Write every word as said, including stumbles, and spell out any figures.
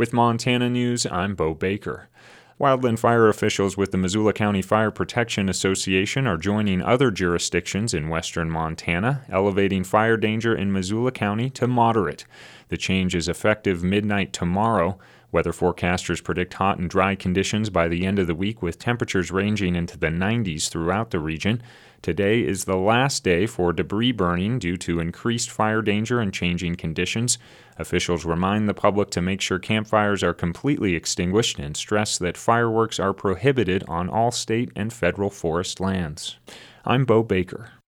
With Montana News, I'm Bo Baker. Wildland fire officials with the Missoula County Fire Protection Association are joining other jurisdictions in western Montana, elevating fire danger in Missoula County to moderate. The change is effective midnight tomorrow. Weather forecasters predict hot and dry conditions by the end of the week, with temperatures ranging into the nineties throughout the region. Today is the last day for debris burning due to increased fire danger and changing conditions. Officials remind the public to make sure campfires are completely extinguished and stress that fireworks are prohibited on all state and federal forest lands. I'm Bo Baker.